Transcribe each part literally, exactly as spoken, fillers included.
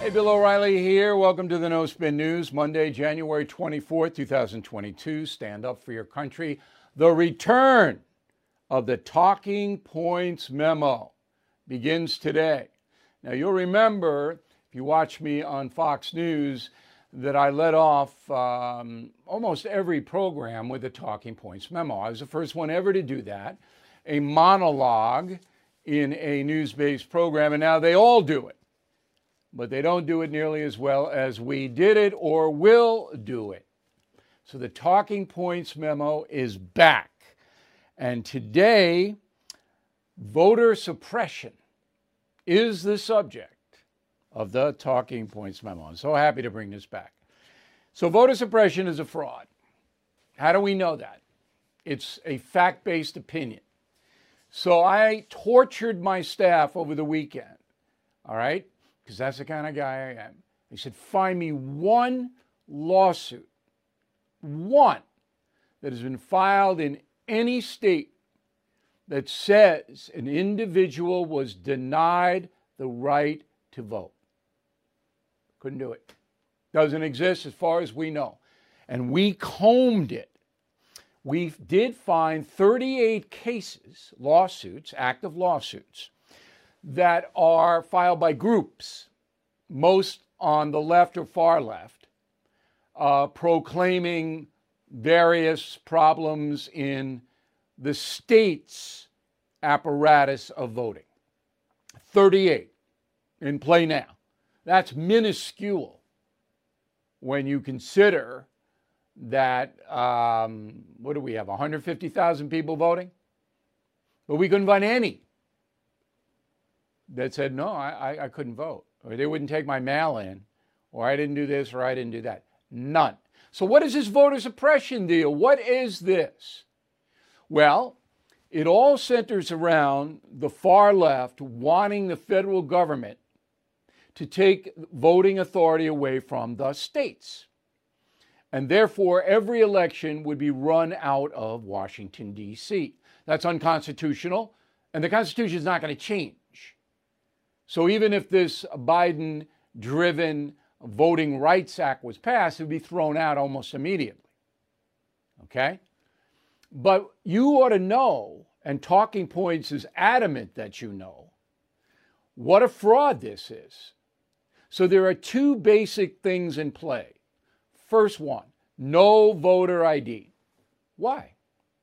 Hey, Bill O'Reilly here. Welcome to the No Spin News, Monday, January twenty-fourth, twenty twenty-two. Stand up for your country. The return of the Talking Points memo begins today. Now, you'll remember, if you watch me on Fox News, that I led off um, almost every program with a Talking Points memo. I was the first one ever to do that, a monologue in a news-based program, and now they all do it. But they don't do it nearly as well as we did it or will do it. So the Talking Points memo is back. And today, voter suppression is the subject of the Talking Points memo. I'm so happy to bring this back. So voter suppression is a fraud. How do we know that? It's a fact-based opinion. So I tortured my staff over the weekend, all right? Because that's the kind of guy I am. They said, find me one lawsuit, one, that has been filed in any state that says an individual was denied the right to vote. Couldn't do it. Doesn't exist as far as we know. And we combed it. We did find thirty-eight cases, lawsuits, active lawsuits, that are filed by groups, most on the left or far left, uh, proclaiming various problems in the state's apparatus of voting. thirty-eight in play now. That's minuscule when you consider that, um, what do we have, one hundred fifty thousand people voting? But we couldn't find any that said, no, I, I couldn't vote, or they wouldn't take my mail in, or I didn't do this, or I didn't do that. None. So what is this voter suppression deal? What is this? Well, it all centers around the far left wanting the federal government to take voting authority away from the states. And therefore, every election would be run out of Washington, D C. That's unconstitutional, and the Constitution is not going to change. So even if this Biden-driven Voting Rights Act was passed, it would be thrown out almost immediately. Okay? But you ought to know, and Talking Points is adamant that you know, what a fraud this is. So there are two basic things in play. First one, no voter I D. Why?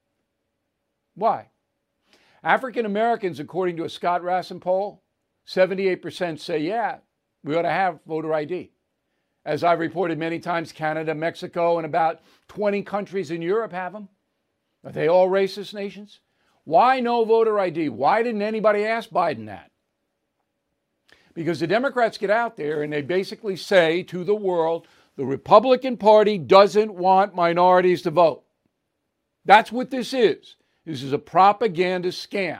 Why? African Americans, according to a Scott Rassin poll, seventy-eight percent say, yeah, we ought to have voter I D. As I've reported many times, Canada, Mexico, and about twenty countries in Europe have them. Are they all racist nations? Why no voter I D? Why didn't anybody ask Biden that? Because the Democrats get out there and they basically say to the world, the Republican Party doesn't want minorities to vote. That's what this is. This is a propaganda scam.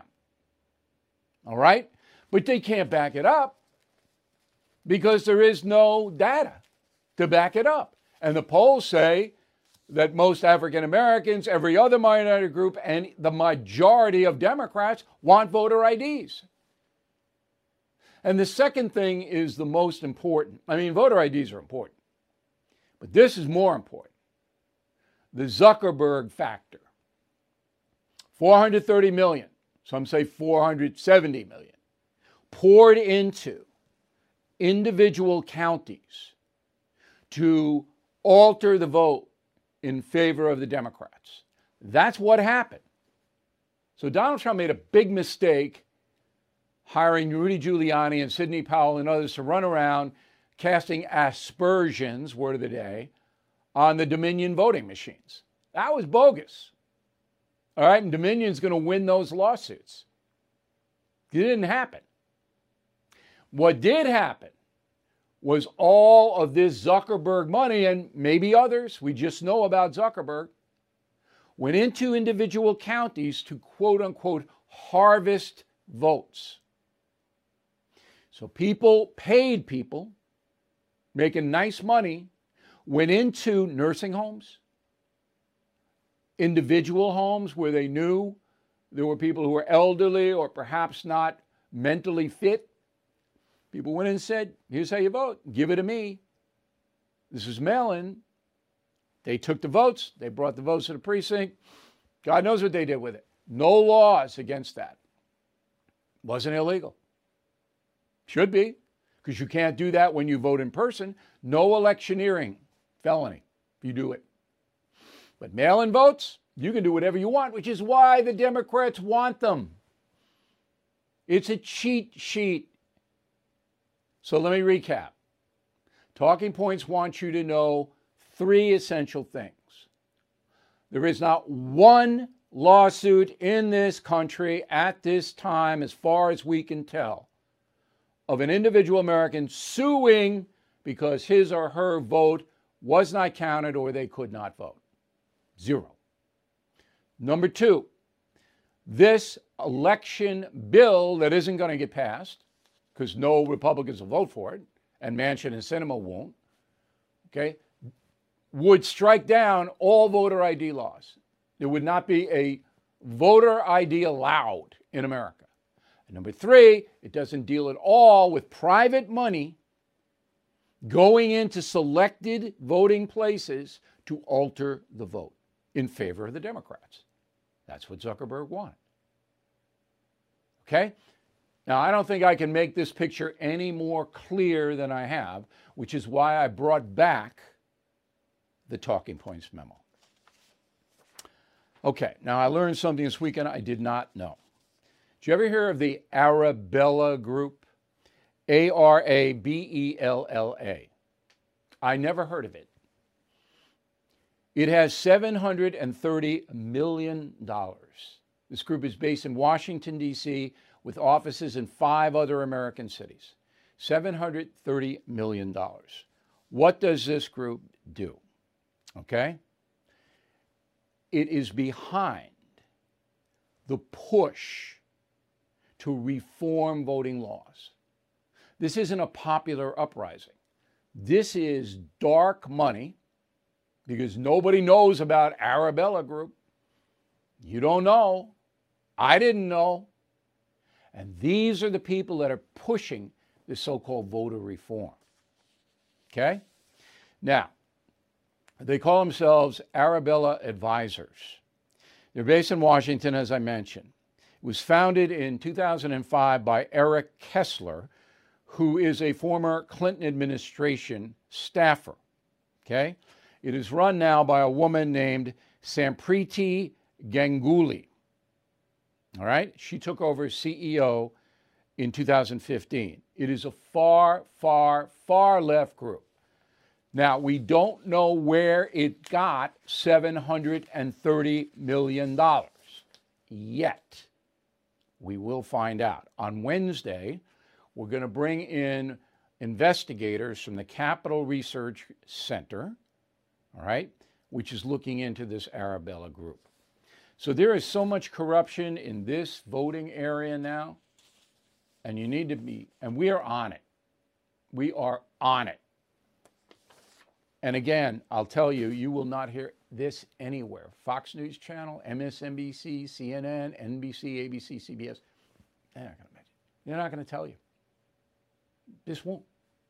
All right? But they can't back it up because there is no data to back it up. And the polls say that most African Americans, every other minority group, and the majority of Democrats want voter I Ds. And the second thing is the most important. I mean, voter I Ds are important, but this is more important. The Zuckerberg factor. four hundred thirty million, some say four hundred seventy million, poured into individual counties to alter the vote in favor of the Democrats. That's what happened. So Donald Trump made a big mistake hiring Rudy Giuliani and Sidney Powell and others to run around casting aspersions, word of the day, on the Dominion voting machines. That was bogus. All right, and Dominion's going to win those lawsuits. It didn't happen. What did happen was all of this Zuckerberg money, and maybe others, we just know about Zuckerberg, went into individual counties to quote unquote harvest votes. So people, paid people, making nice money, went into nursing homes, individual homes where they knew there were people who were elderly or perhaps not mentally fit. People went in and said, here's how you vote. Give it to me. This is mail-in. They took the votes. They brought the votes to the precinct. God knows what they did with it. No laws against that. Wasn't illegal. Should be, because you can't do that when you vote in person. No electioneering. Felony if you do it. But mail-in votes, you can do whatever you want, which is why the Democrats want them. It's a cheat sheet. So let me recap. Talking Points wants you to know three essential things. There is not one lawsuit in this country at this time, as far as we can tell, of an individual American suing because his or her vote was not counted or they could not vote. Zero. Number two, this election bill that isn't going to get passed, because no Republicans will vote for it, and Manchin and Sinema won't, okay, would strike down all voter I D laws. There would not be a voter I D allowed in America. And number three, it doesn't deal at all with private money going into selected voting places to alter the vote in favor of the Democrats. That's what Zuckerberg wanted. Okay? Now, I don't think I can make this picture any more clear than I have, which is why I brought back the Talking Points memo. Okay, now I learned something this weekend I did not know. Did you ever hear of the Arabella Group? A R A B E L L A. I never heard of it. It has seven hundred thirty million dollars. This group is based in Washington, D C, with offices in five other American cities. seven hundred thirty million dollars. What does this group do? Okay? It is behind the push to reform voting laws. This isn't a popular uprising. This is dark money, because nobody knows about Arabella Group. You don't know. I didn't know. And these are the people that are pushing this so-called voter reform. Okay? Now, they call themselves Arabella Advisors. They're based in Washington, as I mentioned. It was founded in two thousand five by Eric Kessler, who is a former Clinton administration staffer. Okay? It is run now by a woman named Sampriti Ganguly. All right? She took over as C E O in two thousand fifteen. It is a far, far, far left group. Now, we don't know where it got seven hundred thirty million dollars yet. We will find out. On Wednesday, we're going to bring in investigators from the Capital Research Center, all right, which is looking into this Arabella Group. So there is so much corruption in this voting area now, and you need to be, and we are on it. We are on it. And again, I'll tell you, you will not hear this anywhere. Fox News Channel, M S N B C, C N N, N B C, A B C, C B S, they're not going to mention. They're not going to tell you. This won't.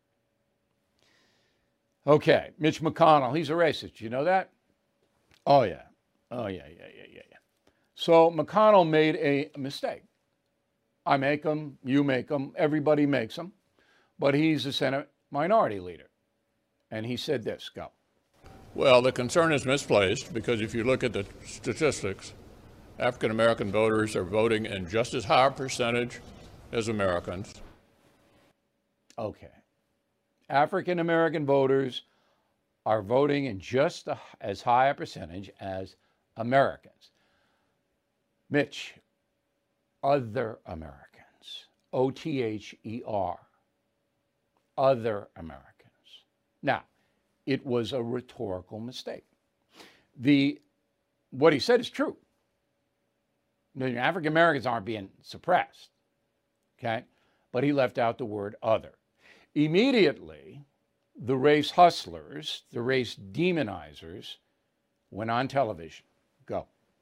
Okay, Mitch McConnell, he's a racist. You know that? Oh, yeah. Oh, yeah, yeah, yeah, yeah, yeah. So McConnell made a mistake. I make them, you make them, everybody makes them. But he's the Senate minority leader. And he said this, go. Well, the concern is misplaced because if you look at the statistics, African American voters are voting in just as high a percentage as Americans. Okay. African American voters are voting in just a, as high a percentage as Americans. Mitch, other Americans, O T H E R, other Americans. Now, it was a rhetorical mistake. The, what he said is true. African Americans aren't being suppressed, okay? But he left out the word other. Immediately, the race hustlers, the race demonizers, went on television. Go.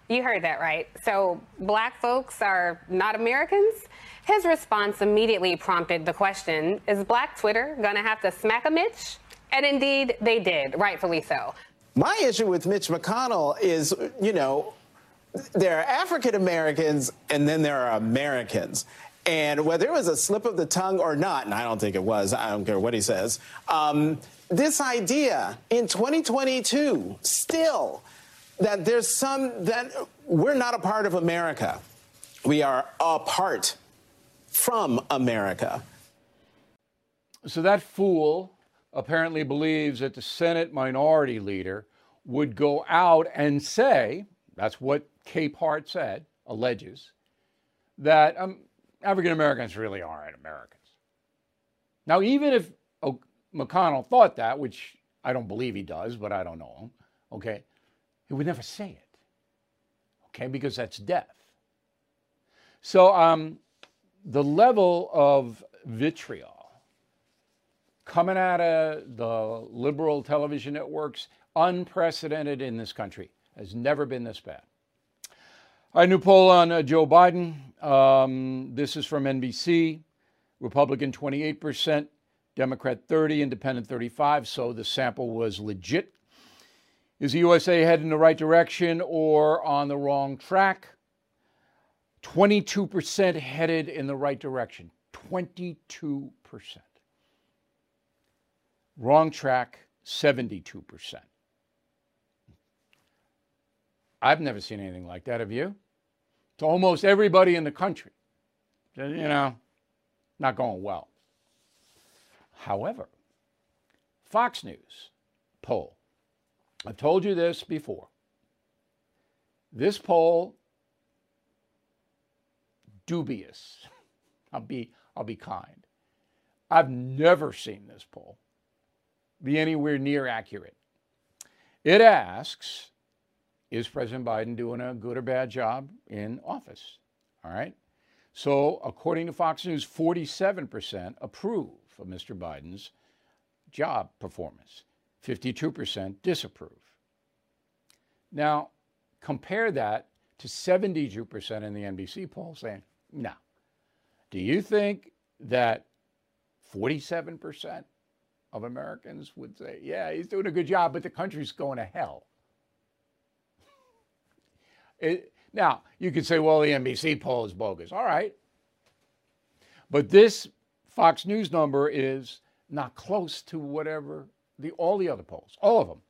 You heard that right. So black folks are not Americans? His response immediately prompted the question, is Black Twitter going to have to smack a Mitch? And indeed, they did, rightfully so. My issue with Mitch McConnell is, you know, there are African Americans and then there are Americans. And whether it was a slip of the tongue or not, and I don't think it was, I don't care what he says, um, this idea in twenty twenty-two, still, that there's some, that we're not a part of America. We are apart from America. So that fool apparently believes that the Senate minority leader would go out and say, that's what Capehart said, alleges, that um, African Americans really aren't Americans. Now, even if oh, McConnell thought that, which I don't believe he does, but I don't know him, okay, he would never say it, okay, because that's death. So um, the level of vitriol coming out of the liberal television networks, unprecedented in this country, has never been this bad. Our new poll on uh, Joe Biden. Um, this is from N B C. Republican twenty-eight percent, Democrat thirty, Independent thirty-five. So the sample was legit. Is the U S A heading in the right direction or on the wrong track? twenty-two percent headed in the right direction. twenty-two percent. Wrong track, seventy-two percent. I've never seen anything like that, have you? To almost everybody in the country. You know, not going well. However, Fox News poll. I've told you this before. This poll, dubious. I'll be, I'll be kind. I've never seen this poll be anywhere near accurate. It asks, is President Biden doing a good or bad job in office? All right. So according to Fox News, forty-seven percent approve of Mister Biden's job performance. fifty-two percent disapprove. Now, compare that to seventy-two percent in the N B C poll saying, no. Do you think that forty-seven percent of Americans would say, yeah, he's doing a good job, but the country's going to hell? It, now, you could say, well, the N B C poll is bogus. All right. But this Fox News number is not close to whatever the all the other polls, all of them.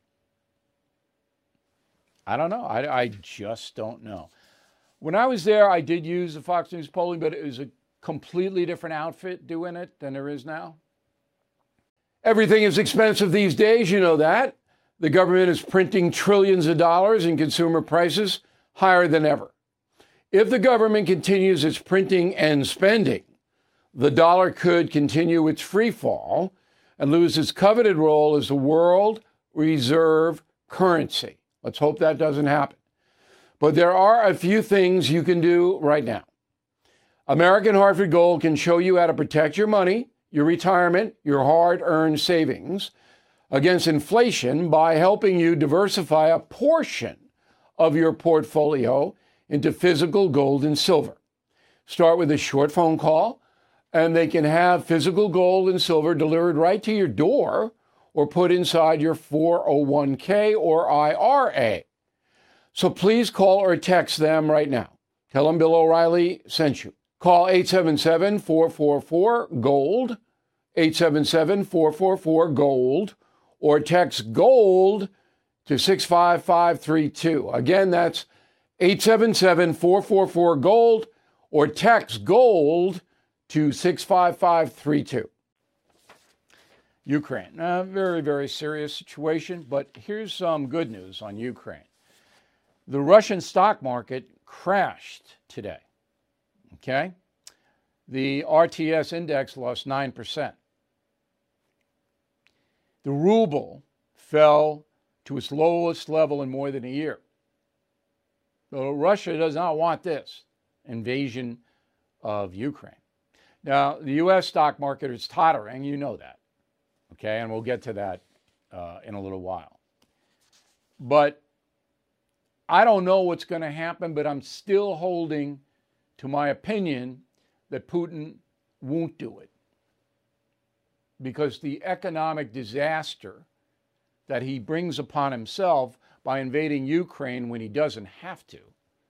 I don't know. I, I just don't know. When I was there, I did use the Fox News polling, but it was a completely different outfit doing it than there is now. Everything is expensive these days, you know that. The government is printing trillions of dollars and consumer prices higher than ever. If the government continues its printing and spending, the dollar could continue its free fall and lose its coveted role as the world reserve currency. Let's hope that doesn't happen. But there are a few things you can do right now. American Hartford Gold can show you how to protect your money, your retirement, your hard-earned savings against inflation by helping you diversify a portion of your portfolio into physical gold and silver. Start with a short phone call, and they can have physical gold and silver delivered right to your door or put inside your four oh one k or I R A. So please call or text them right now. Tell them Bill O'Reilly sent you. Call eight seven seven, four four four, GOLD, eight seven seven, four four four, GOLD, or text GOLD to six five five three two. Again, that's eight seven seven, four four four, GOLD, or text GOLD to six five five three two. Ukraine, a very, very serious situation, but here's some good news on Ukraine. The Russian stock market crashed today, okay? The R T S index lost nine percent. The ruble fell to its lowest level in more than a year. So Russia does not want this invasion of Ukraine. Now, the U S stock market is tottering, you know that, okay? And we'll get to that uh, in a little while. But I don't know what's going to happen, but I'm still holding to my opinion that Putin won't do it. Because the economic disaster that he brings upon himself by invading Ukraine when he doesn't have to,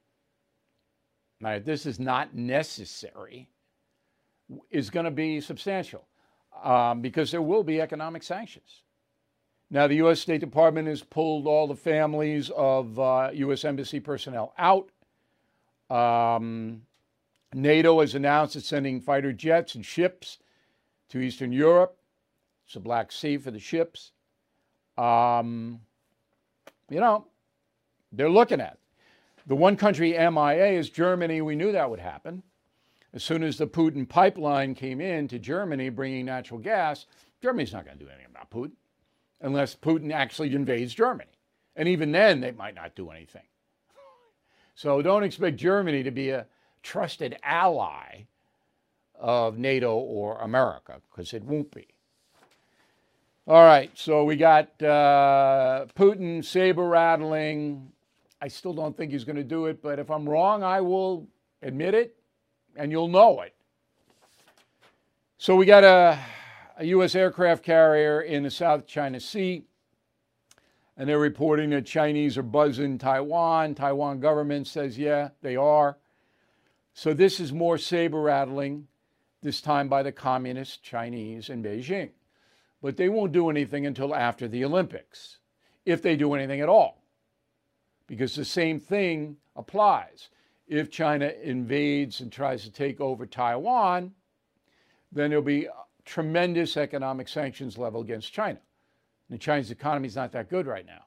now, this is not necessary, is going to be substantial um, because there will be economic sanctions. Now, the U S State Department has pulled all the families of uh, U S Embassy personnel out. Um, NATO has announced it's sending fighter jets and ships to Eastern Europe. It's the Black Sea for the ships. Um, you know, they're looking at it. The one country M I A is Germany. We knew that would happen. As soon as the Putin pipeline came in to Germany bringing natural gas, Germany's not going to do anything about Putin unless Putin actually invades Germany. And even then, they might not do anything. So don't expect Germany to be a trusted ally of NATO or America, because it won't be. All right, so we got uh, Putin saber-rattling. I still don't think he's going to do it, but if I'm wrong, I will admit it, and you'll know it. So we got a, a U S aircraft carrier in the South China Sea, and they're reporting that Chinese are buzzing Taiwan. Taiwan government says, yeah, they are. So this is more saber-rattling, this time by the communist Chinese in Beijing. But they won't do anything until after the Olympics, if they do anything at all. Because the same thing applies. If China invades and tries to take over Taiwan, then there'll be tremendous economic sanctions level against China. And the Chinese economy is not that good right now.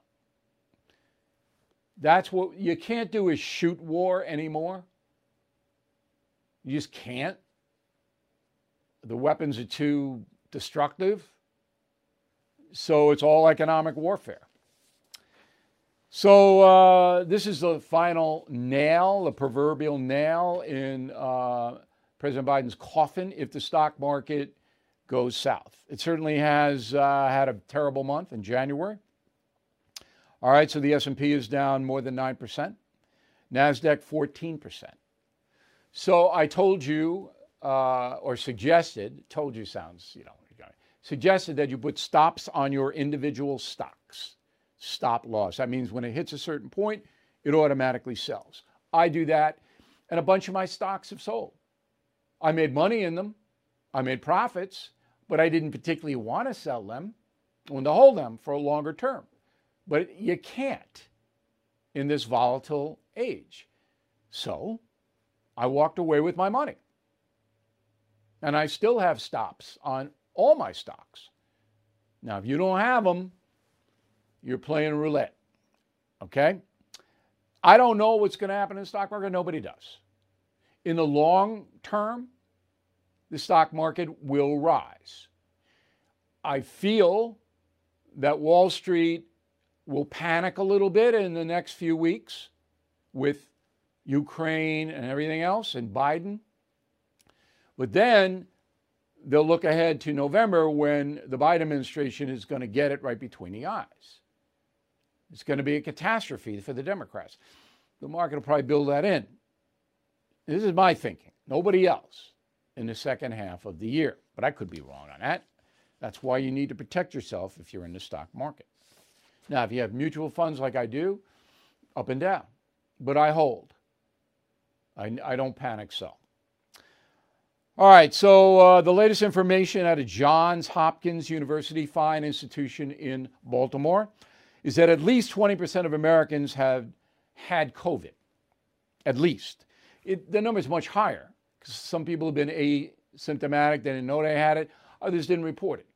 That's what you can't do is shoot war anymore. You just can't. The weapons are too destructive. So it's all economic warfare. So uh, this is the final nail, the proverbial nail in uh, President Biden's coffin if the stock market goes south. It certainly has uh, had a terrible month in January. All right, so the S and P is down more than nine percent. NASDAQ fourteen percent. So I told you, uh, or suggested, told you sounds, you know, suggested that you put stops on your individual stocks. Stop loss. That means when it hits a certain point, it automatically sells. I do that, and a bunch of my stocks have sold. I made money in them. I made profits, but I didn't particularly want to sell them. I wanted to hold them for a longer term. But you can't in this volatile age. So I walked away with my money. And I still have stops on all my stocks. Now, if you don't have them, you're playing roulette, okay? I don't know what's going to happen in the stock market. Nobody does. In the long term, the stock market will rise. I feel that Wall Street will panic a little bit in the next few weeks with Ukraine and everything else and Biden. But then they'll look ahead to November when the Biden administration is going to get it right between the eyes. It's going to be a catastrophe for the Democrats. The market will probably build that in. This is my thinking. Nobody else in the second half of the year. But I could be wrong on that. That's why you need to protect yourself if you're in the stock market. Now, if you have mutual funds like I do, up and down. But I hold. I, I don't panic sell. All right, so uh, the latest information out of Johns Hopkins University Fine Institution in Baltimore is that at least twenty percent of Americans have had COVID. At least. It, the number is much higher because some people have been asymptomatic, they didn't know they had it, others didn't report it.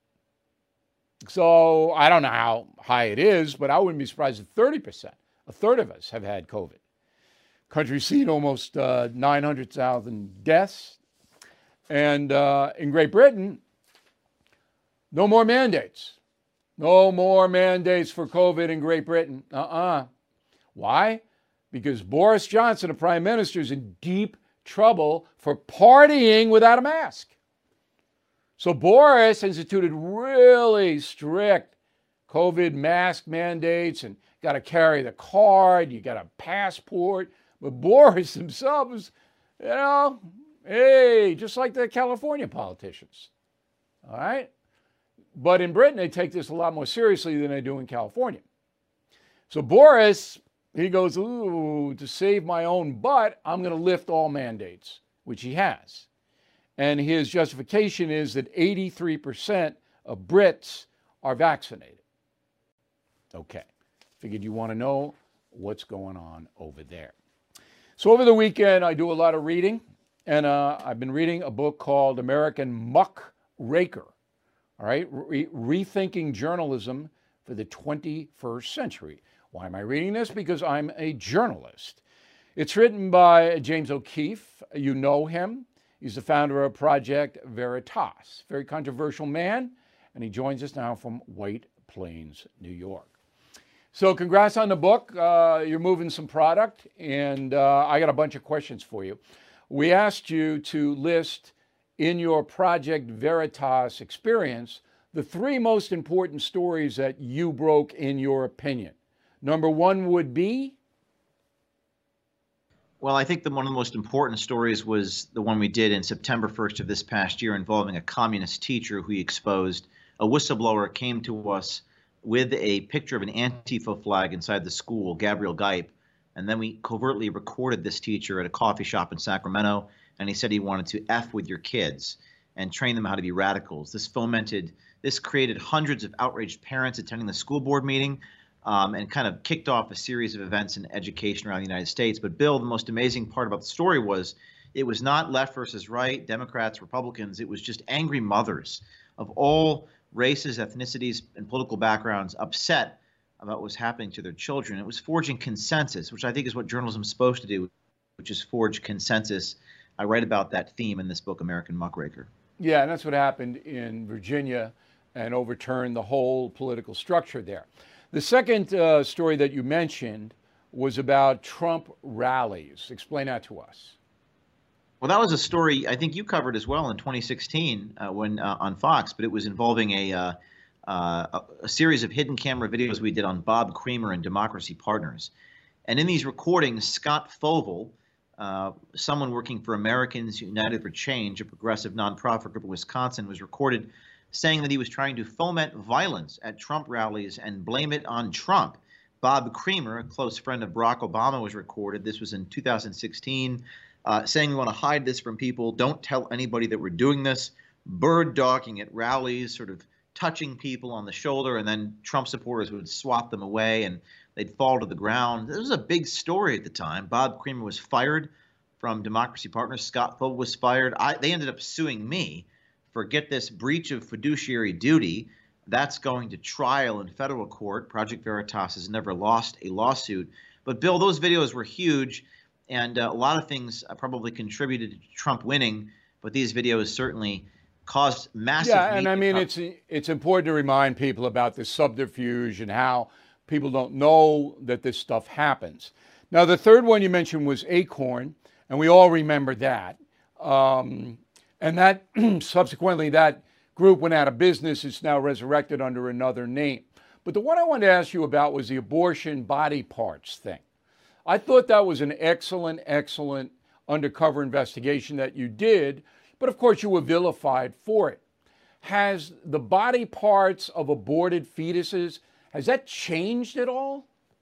So I don't know how high it is, but I wouldn't be surprised if thirty percent, a third of us have had COVID. Country's seen almost uh, nine hundred thousand deaths. And uh, in Great Britain, no more mandates. No more mandates for COVID in Great Britain. Uh-uh. Why? Because Boris Johnson, the Prime Minister, is in deep trouble for partying without a mask. So Boris instituted really strict COVID mask mandates and got to carry the card, you got a passport. But Boris themselves, you know, hey, just like the California politicians. All right? But in Britain, they take this a lot more seriously than they do in California. So Boris, he goes, ooh, to save my own butt, I'm going to lift all mandates, which he has. And his justification is that eighty-three percent of Brits are vaccinated. Okay, figured you want to know what's going on over there. So over the weekend, I do a lot of reading, and uh, I've been reading a book called American Muckraker, all right, Re- Rethinking Journalism for the twenty-first Century. Why am I reading this? Because I'm a journalist. It's written by James O'Keefe. You know him. He's the founder of Project Veritas, very controversial man, and he joins us now from White Plains, New York. So congrats on the book. Uh, you're moving some product, and uh, I got a bunch of questions for you. We asked you to list in your Project Veritas experience the three most important stories that you broke in your opinion. Number one would be? Well, I think the, one of the most important stories was the one we did in September first of this past year involving a communist teacher who he exposed. A whistleblower came to us with a picture of an Antifa flag inside the school, Gabriel Geip, and then we covertly recorded this teacher at a coffee shop in Sacramento, and he said he wanted to F with your kids and train them how to be radicals. This fomented, this created hundreds of outraged parents attending the school board meeting, Um, and kind of kicked off a series of events in education around the United States. But Bill, the most amazing part about the story was it was not left versus right, Democrats, Republicans. It was just angry mothers of all races, ethnicities, and political backgrounds upset about what was happening to their children. It was forging consensus, which I think is what journalism is supposed to do, which is forge consensus. I write about that theme in this book, American Muckraker. Yeah, and that's what happened in Virginia and overturned the whole political structure there. The second uh, story that you mentioned was about Trump rallies. Explain that to us. Well, that was a story I think you covered as well in twenty sixteen uh, when uh, on Fox, but it was involving a, uh, uh, a series of hidden camera videos we did on Bob Creamer and Democracy Partners. And in these recordings, Scott Fovel, uh, someone working for Americans United for Change, a progressive nonprofit group in Wisconsin, was recorded saying that he was trying to foment violence at Trump rallies and blame it on Trump. Bob Creamer, a close friend of Barack Obama, was recorded. This was in two thousand sixteen, uh, saying we want to hide this from people. Don't tell anybody that we're doing this. Bird dogging at rallies, sort of touching people on the shoulder, and then Trump supporters would swat them away and they'd fall to the ground. This was a big story at the time. Bob Creamer was fired from Democracy Partners. Scott Fovel was fired. I, they ended up suing me for, get this, breach of fiduciary duty. That's going to trial in federal court. Project Veritas has never lost a lawsuit. But Bill, those videos were huge, and uh, a lot of things uh, probably contributed to Trump winning, but these videos certainly caused massive. Yeah, and I mean, it's it's important to remind people about this subterfuge and how people don't know that this stuff happens. Now, the third one you mentioned was Acorn, and we all remember that. Um, And that subsequently, that group went out of business. It's now resurrected under another name. But the one I wanted to ask you about was the abortion body parts thing. I thought that was an excellent, excellent undercover investigation that you did. But of course, you were vilified for it. Has the body parts of aborted fetuses, has that changed at all?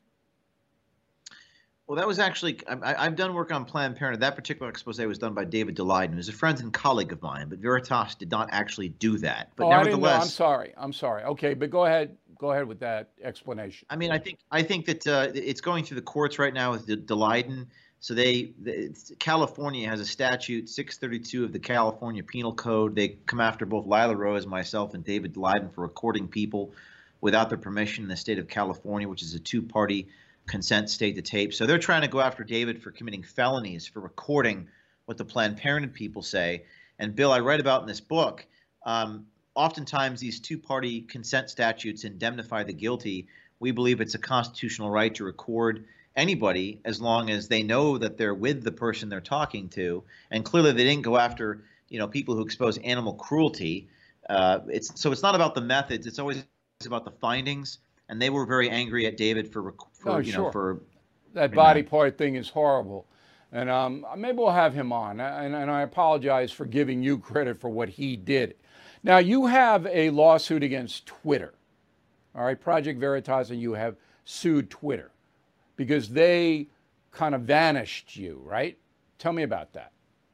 Well, that was actually, I, I've done work on Planned Parenthood. That particular expose was done by David Daleiden, who's a friend and colleague of mine, but Veritas did not actually do that. But oh, nevertheless, I didn't know. I'm sorry. I'm sorry. Okay, but go ahead. Go ahead with that explanation. I mean, I think I think that uh, it's going through the courts right now with Daleiden. So they, the, California has a statute, six thirty-two of the California Penal Code. They come after both Lila Rose, myself, and David Daleiden for recording people without their permission in the state of California, which is a two-party consent state to tape. So they're trying to go after David for committing felonies, for recording what the Planned Parenthood people say. And Bill, I write about in this book, um, oftentimes these two-party consent statutes indemnify the guilty. We believe it's a constitutional right to record anybody as long as they know that they're with the person they're talking to. And clearly they didn't go after, you know, people who expose animal cruelty. Uh, it's so it's not about the methods. It's always about the findings, and they were very angry at David for, for Oh, you sure. know, for That body part thing is horrible. And um, maybe we'll have him on. And, and I apologize for giving you credit for what he did. Now, you have a lawsuit against Twitter. All right, Project Veritas, and you have sued Twitter because they kind of vanished you, right? Tell me about that.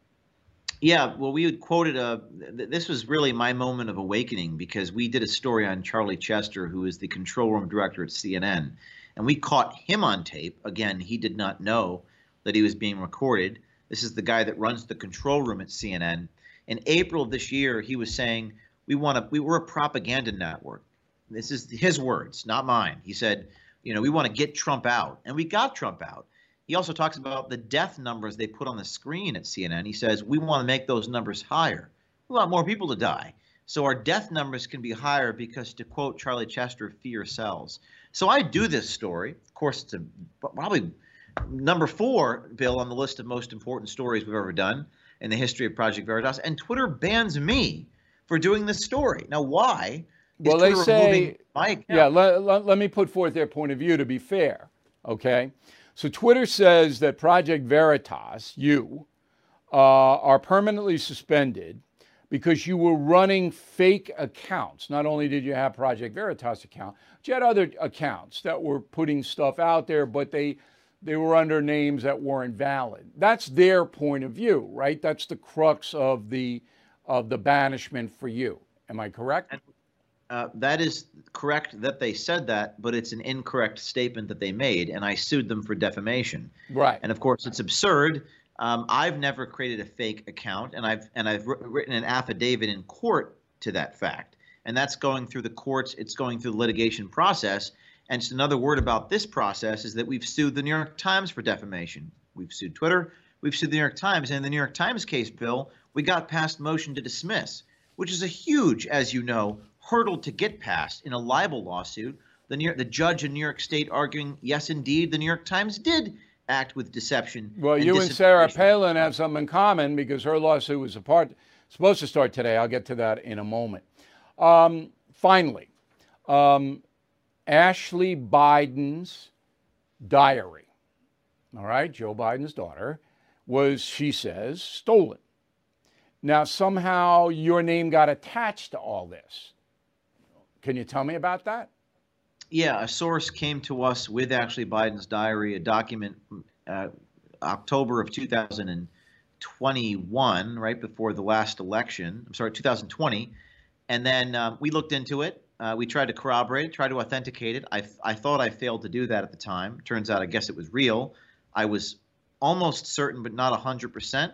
Yeah, well, we had quoted a. This was really my moment of awakening because we did a story on Charlie Chester, who is the control room director at C N N, and we caught him on tape. Again, he did not know that he was being recorded. This is the guy that runs the control room at C N N. In April of this year, he was saying, "We want to. We were a propaganda network." This is his words, not mine. He said, "You know, we want to get Trump out," and we got Trump out. He also talks about the death numbers they put on the screen at C N N. He says, we want to make those numbers higher. We want more people to die. So our death numbers can be higher because, to quote Charlie Chester, fear sells. So I do this story. Of course, it's a, probably number four, Bill, on the list of most important stories we've ever done in the history of Project Veritas. And Twitter bans me for doing this story. Now, why? Well, they say, my account? yeah, let, let, let me put forth their point of view to be fair, okay? So Twitter says that Project Veritas, you, uh, are permanently suspended because you were running fake accounts. Not only did you have Project Veritas account, but you had other accounts that were putting stuff out there, but they they were under names that weren't valid. That's their point of view, right? That's the crux of the of the banishment for you. Am I correct? Uh, that is correct that they said that, but it's an incorrect statement that they made, and I sued them for defamation. Right. And of course, it's absurd. Um, I've never created a fake account, and I've and I've written an affidavit in court to that fact, and that's going through the courts. It's going through the litigation process. And just another word about this process is that we've sued the New York Times for defamation. We've sued Twitter. We've sued the New York Times. And in the New York Times case, Bill, we got past motion to dismiss, which is a huge, as you know, hurdle to get past in a libel lawsuit. The, New York, the judge in New York State arguing, yes, indeed, the New York Times did act with deception. Well, and you and Sarah Palin have something in common because her lawsuit was a part, supposed to start today. I'll get to that in a moment. Um, finally, um, Ashley Biden's diary, all right, Joe Biden's daughter, was, she says, stolen. Now, somehow your name got attached to all this. Can you tell me about that? Yeah, a source came to us with Ashley Biden's diary, a document uh, October of two thousand twenty-one, right before the last election. I'm sorry, two thousand twenty. And then um, we looked into it. Uh, we tried to corroborate it, tried to authenticate it. I, I thought I failed to do that at the time. Turns out, I guess it was real. I was almost certain, but not one hundred percent.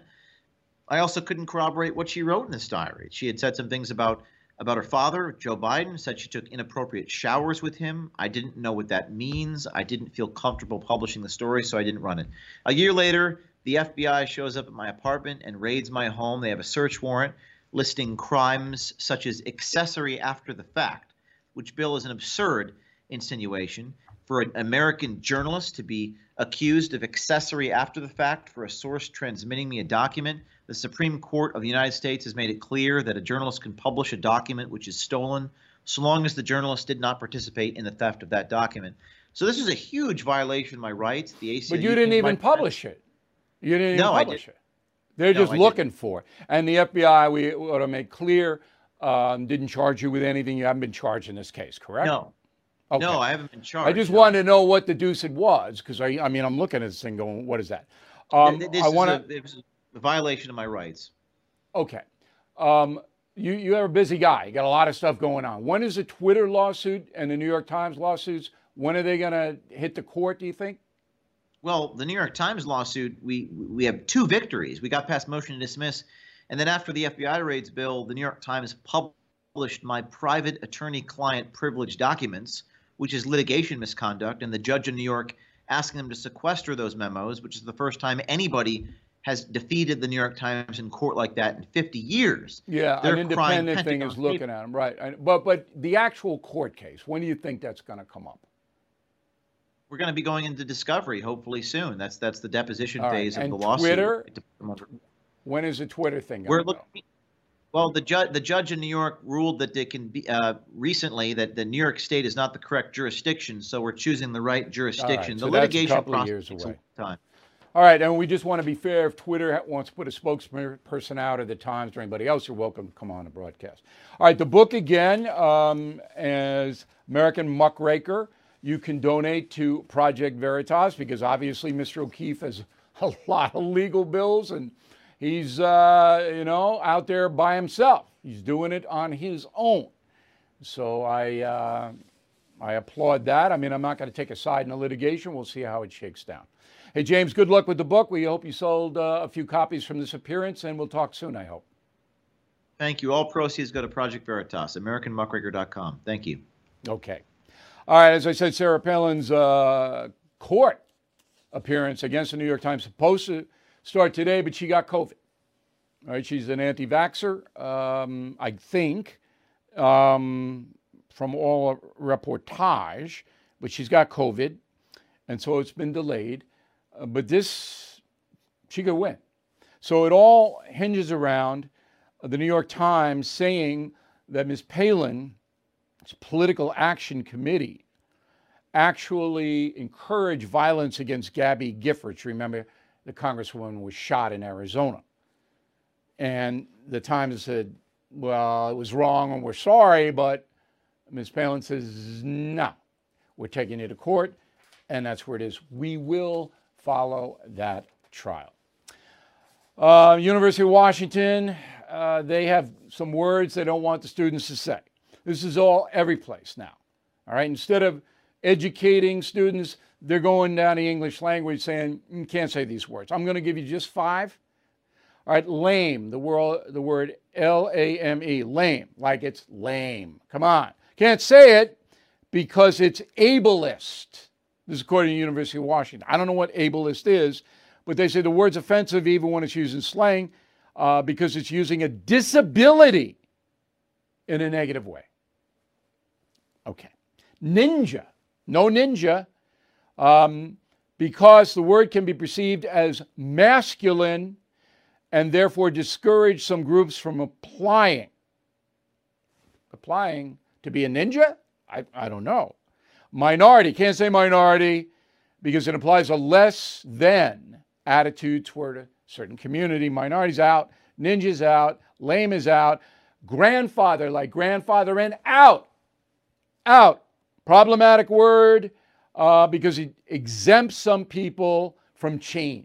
I also couldn't corroborate what she wrote in this diary. She had said some things about about her father, Joe Biden, said she took inappropriate showers with him. I didn't know what that means. I didn't feel comfortable publishing the story, so I didn't run it. A year later, the F B I shows up at my apartment and raids my home. They have a search warrant listing crimes such as accessory after the fact, which, Bill, is an absurd insinuation for an American journalist to be accused of accessory after the fact for a source transmitting me a document. The Supreme Court of the United States has made it clear that a journalist can publish a document which is stolen so long as the journalist did not participate in the theft of that document. So this is a huge violation of my rights. The A C L U But you didn't even publish it. You didn't even no, publish I did. it. They're No, just I looking didn't. for it. And the F B I, we ought to make clear, um, didn't charge you with anything. You haven't been charged in this case, correct? No. Okay. No, I haven't been charged. I just no. wanted to know what the deuce it was, because I, I mean, I'm looking at this thing going, what is that? Um, This I is want a, to. it was a violation of my rights. Okay. Um, you you are a busy guy. You got a lot of stuff going on. When is the Twitter lawsuit and the New York Times lawsuits? When are they going to hit the court? Do you think? Well, the New York Times lawsuit, we we have two victories. We got past motion to dismiss, and then after the F B I raids, Bill, the New York Times published my private attorney-client privilege documents, which is litigation misconduct, and the judge in New York asking them to sequester those memos, which is the first time anybody has defeated the New York Times in court like that in fifty years. Yeah, They're an independent crying thing Pentagon is looking paper. at them, right? I- But but the actual court case, when do you think that's going to come up? We're going to be going into discovery hopefully soon. That's that's the deposition All right, phase of and the lawsuit. Twitter? When is the Twitter thing We're going to go? looking. Well, the judge the judge in New York ruled that it can be uh, recently that the New York State is not the correct jurisdiction, so we're choosing the right jurisdiction. Right, the so that's a litigation couple of process years takes away. a long time. All right, and we just want to be fair. If Twitter wants to put a spokesperson out at the Times or anybody else, you're welcome to come on the broadcast. All right, the book again um, is American Muckraker. You can donate to Project Veritas because obviously Mister O'Keefe has a lot of legal bills and he's, uh, you know, out there by himself. He's doing it on his own. So I, uh, I applaud that. I mean, I'm not going to take a side in the litigation. We'll see how it shakes down. Hey, James, good luck with the book. We hope you sold uh, a few copies from this appearance, and we'll talk soon, I hope. Thank you. All proceeds go to Project Veritas, American Muckraker dot com. Thank you. Okay. All right, as I said, Sarah Palin's uh, court appearance against the New York Times supposed to start today, but she got COVID. All right, she's an anti-vaxxer, um, I think, um, from all reportage, but she's got COVID, and so it's been delayed. Uh, but this, she could win. So it all hinges around the New York Times saying that Miz Palin's political action committee actually encouraged violence against Gabby Giffords. Remember, the congresswoman was shot in Arizona. And the Times said, well, it was wrong and we're sorry, but Miz Palin says, no, we're taking it to court, and that's where it is. We will follow that trial. Uh, University of Washington, uh, they have some words they don't want the students to say. This is all every place now. All right, instead of educating students, they're going down the English language saying, you can't say these words. I'm going to give you just five. All right, lame, the word, the word L A M E, lame, like it's lame. Come on. Can't say it because it's ableist. This is according to the University of Washington. I don't know what ableist is, but they say the word's offensive even when it's used in slang uh, because it's using a disability in a negative way. Okay. Ninja. No ninja. Um, because the word can be perceived as masculine and therefore discourage some groups from applying. Applying to be a ninja? I, I don't know. Minority. Can't say minority because it implies a less than attitude toward a certain community. Minority's out. Ninja's out. Lame is out. Grandfather, like grandfather and out. Out. Problematic word uh, because it exempts some people from change.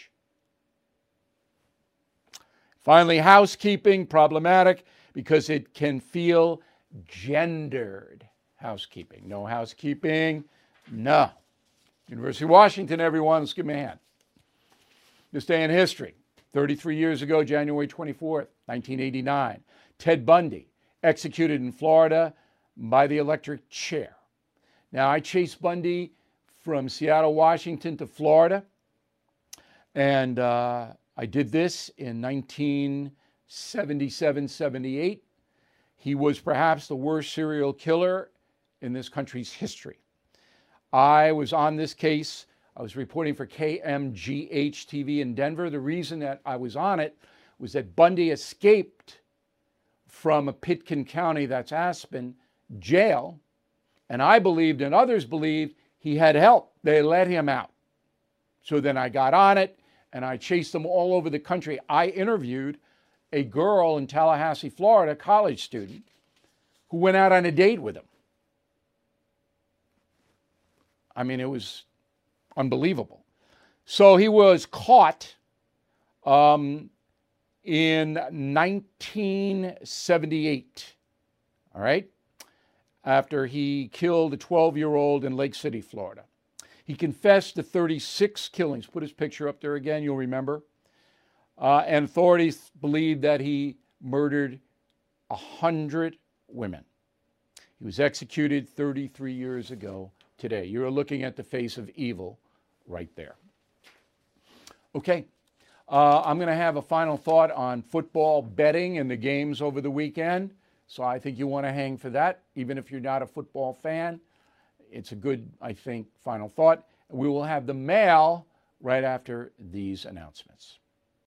Finally, housekeeping, problematic because it can feel gendered. Housekeeping. No housekeeping. No. University of Washington, everyone, let's give me a hand. This day in history, thirty-three years ago, January twenty-fourth, nineteen eighty-nine, Ted Bundy executed in Florida by the electric chair. Now, I chased Bundy from Seattle, Washington to Florida, and uh, I did this in nineteen seventy-seven seventy-eight. He was perhaps the worst serial killer in this country's history. I was on this case. I was reporting for K M G H T V in Denver. The reason that I was on it was that Bundy escaped from a Pitkin County, that's Aspen, jail, and I believed and others believed he had help. They let him out. So then I got on it and I chased them all over the country. I interviewed a girl in Tallahassee, Florida, college student, who went out on a date with him. I mean, it was unbelievable. So he was caught um, in nineteen seventy-eight, all right, after he killed a twelve-year-old in Lake City, Florida. He confessed to thirty-six killings. Put his picture up there again, you'll remember. Uh, and authorities believe that he murdered one hundred women. He was executed thirty-three years ago today. You're looking at the face of evil right there. Okay, uh, I'm going to have a final thought on football betting and the games over the weekend. So I think you want to hang for that, even if you're not a football fan. It's a good, I think, final thought. We will have the mail right after these announcements.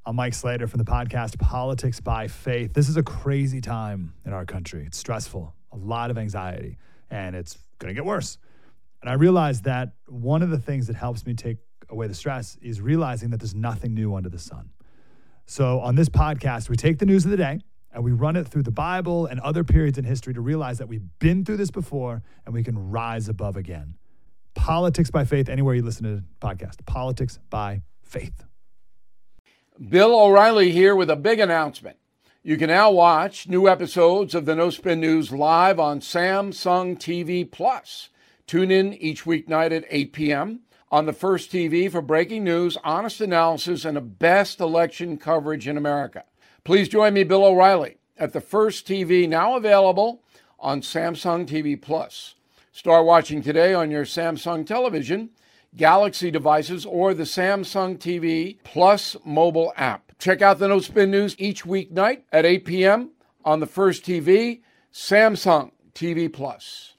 I'm Mike Slater from the podcast Politics by Faith. This is a crazy time in our country. It's stressful, a lot of anxiety, and it's going to get worse. And I realized that one of the things that helps me take away the stress is realizing that there's nothing new under the sun. So on this podcast, we take the news of the day and we run it through the Bible and other periods in history to realize that we've been through this before and we can rise above again. Politics by Faith, anywhere you listen to the podcast. Politics by Faith. Bill O'Reilly here with a big announcement. You can now watch new episodes of the No Spin News live on Samsung T V Plus. Tune in each weeknight at eight p.m. on the First T V for breaking news, honest analysis, and the best election coverage in America. Please join me, Bill O'Reilly, at the First T V, now available on Samsung T V Plus. Start watching today on your Samsung television, Galaxy devices, or the Samsung T V Plus mobile app. Check out the No Spin News each weeknight at eight p.m. on the First T V, Samsung T V Plus.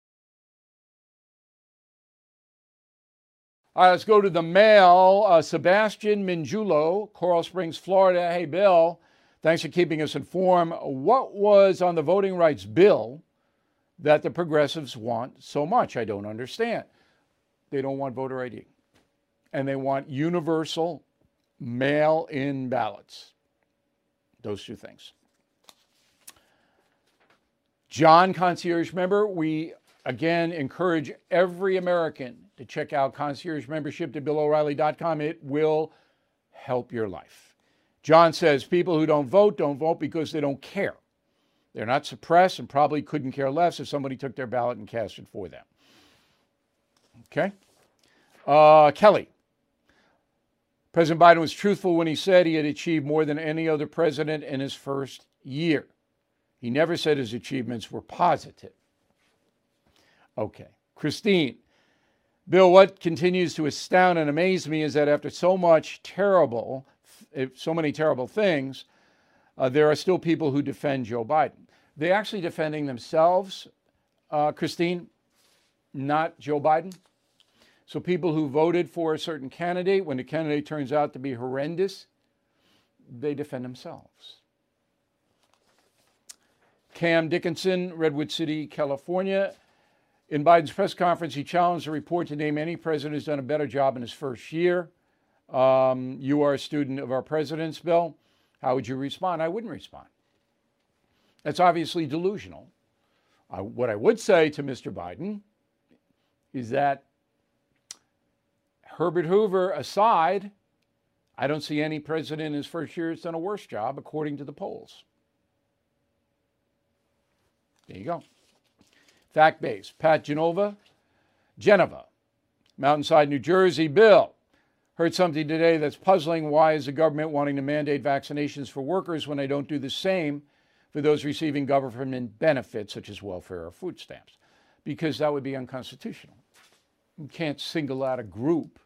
All right, let's go to the mail. Uh, Sebastian Minjulo, Coral Springs, Florida. Hey, Bill, thanks for keeping us informed. What was on the voting rights bill that the progressives want so much? I don't understand. They don't want voter I D. And they want universal mail-in ballots. Those two things. John, concierge member, we again encourage every American to check out concierge membership to bill o'reilly dot com. It will help your life. John says people who don't vote don't vote because they don't care. They're not suppressed and probably couldn't care less if somebody took their ballot and cast it for them. Okay. Uh, Kelly. President Biden was truthful when he said he had achieved more than any other president in his first year. He never said his achievements were positive. Okay. Christine. Bill, what continues to astound and amaze me is that after so much terrible, so many terrible things, uh, there are still people who defend Joe Biden. They're actually defending themselves, uh, Christine, not Joe Biden. So people who voted for a certain candidate, when the candidate turns out to be horrendous, they defend themselves. Cam Dickinson, Redwood City, California. In Biden's press conference, he challenged the report to name any president who's done a better job in his first year. Um, you are a student of our president's, Bill. How would you respond? I wouldn't respond. That's obviously delusional. Uh, what I would say to Mister Biden is that Herbert Hoover aside, I don't see any president in his first year who's done a worse job according to the polls. There you go. Fact-based. Pat Genova, Geneva, Mountainside, New Jersey. Bill, heard something today that's puzzling. Why is the government wanting to mandate vaccinations for workers when they don't do the same for those receiving government benefits such as welfare or food stamps? Because that would be unconstitutional. You can't single out a group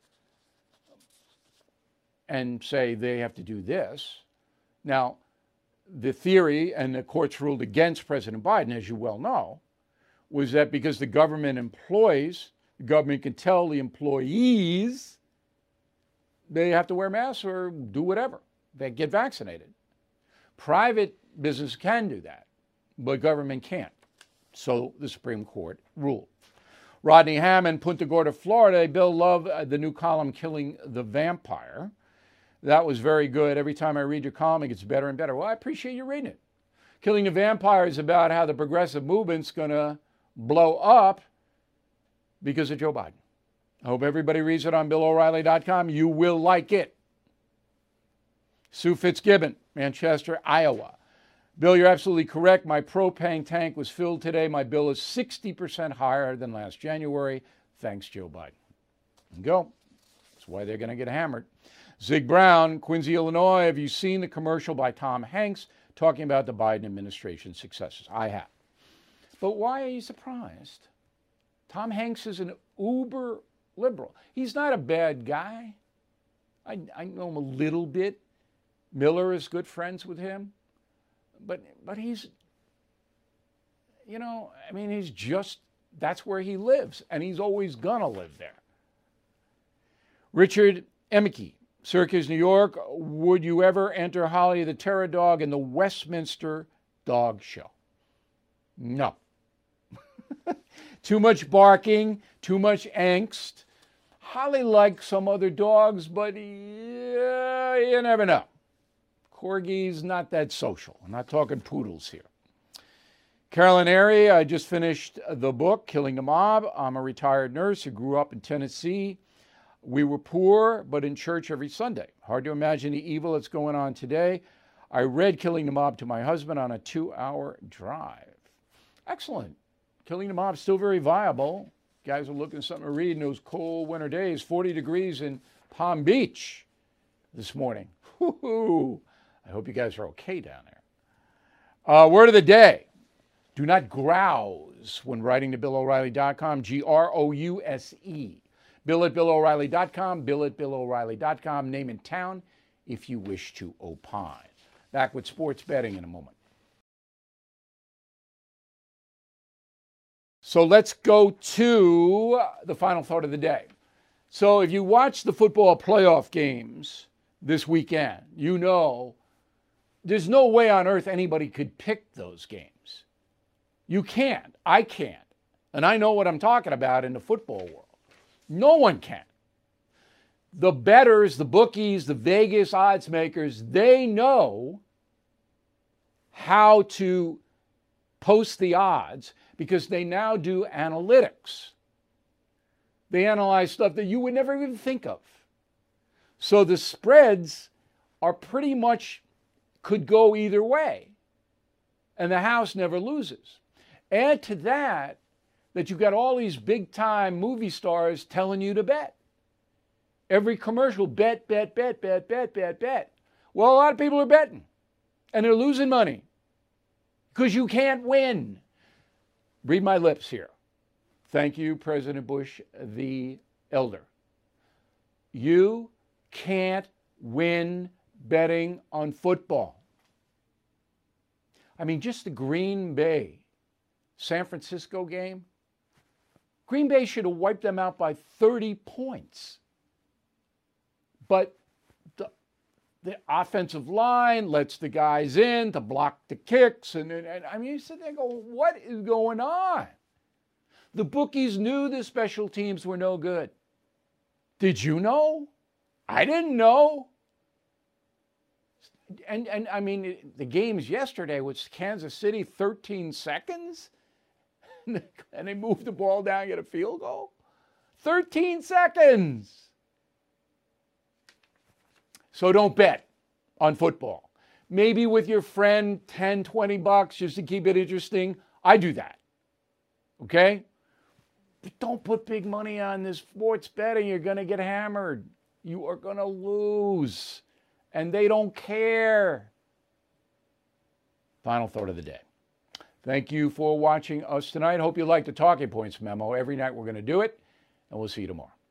and say they have to do this. Now, the theory, and the courts ruled against President Biden, as you well know, was that because the government employs, the government can tell the employees they have to wear masks or do whatever. They get vaccinated. Private business can do that, but government can't. So the Supreme Court ruled. Rodney Hammond, Punta Gorda, Florida. Bill, love uh, the new column, Killing the Vampire. That was very good. Every time I read your column, it gets better and better. Well, I appreciate you reading it. Killing the Vampire is about how the progressive movement's going to blow up because of Joe Biden. I hope everybody reads it on bill o'reilly dot com. You will like it. Sue Fitzgibbon, Manchester, Iowa. Bill, you're absolutely correct. My propane tank was filled today. My bill is sixty percent higher than last January. Thanks, Joe Biden. There you go. That's why they're going to get hammered. Zig Brown, Quincy, Illinois. Have you seen the commercial by Tom Hanks talking about the Biden administration's successes? I have. But why are you surprised? Tom Hanks is an uber liberal. He's not a bad guy. I, I know him a little bit. Miller is good friends with him. But but he's, you know, I mean, he's just, that's where he lives. And he's always going to live there. Richard Emke, Syracuse, New York, would you ever enter Holly the Terror Dog in the Westminster Dog Show? No. Too much barking, too much angst. Holly likes some other dogs, but yeah, you never know. Corgi's not that social. I'm not talking poodles here. Carolyn Airy, I just finished the book, Killing the Mob. I'm a retired nurse who grew up in Tennessee. We were poor, but in church every Sunday. Hard to imagine the evil that's going on today. I read Killing the Mob to my husband on a two-hour drive. Excellent. Killing the Mob still very viable. Guys are looking for something to read in those cold winter days. forty degrees in Palm Beach this morning. Woo-hoo. I hope you guys are okay down there. Uh, word of the day. Do not grouse when writing to Bill O'Reilly dot com, G R O U S E. Bill at Bill O'Reilly dot com, Bill at Bill O'Reilly dot com, name and town if you wish to opine. Back with sports betting in a moment. So let's go to the final thought of the day. So if you watch the football playoff games this weekend, you know there's no way on earth anybody could pick those games. You can't. I can't. And I know what I'm talking about in the football world. No one can. The bettors, the bookies, the Vegas odds makers, they know how to post the odds because they now do analytics. They analyze stuff that you would never even think of. So the spreads are pretty much could go either way. And the house never loses. Add to that that you've got all these big-time movie stars telling you to bet. Every commercial, bet, bet, bet, bet, bet, bet, bet. Well, a lot of people are betting, and they're losing money because you can't win. Read my lips here. Thank you, President Bush the Elder. You can't win betting on football. I mean, just the Green Bay, San Francisco game, Green Bay should have wiped them out by thirty points. But the, the offensive line lets the guys in to block the kicks. And, and, and I mean, you sit there and go, what is going on? The bookies knew the special teams were no good. Did you know? I didn't know. And, and I mean, the games yesterday was Kansas City thirteen seconds. And they moved the ball down and get a field goal. thirteen seconds. So don't bet on football. Maybe with your friend, ten, twenty bucks just to keep it interesting. I do that. Okay? But don't put big money on this sports betting. You're going to get hammered. You are going to lose. And they don't care. Final thought of the day. Thank you for watching us tonight. Hope you liked the Talking Points memo. Every night we're going to do it, and we'll see you tomorrow.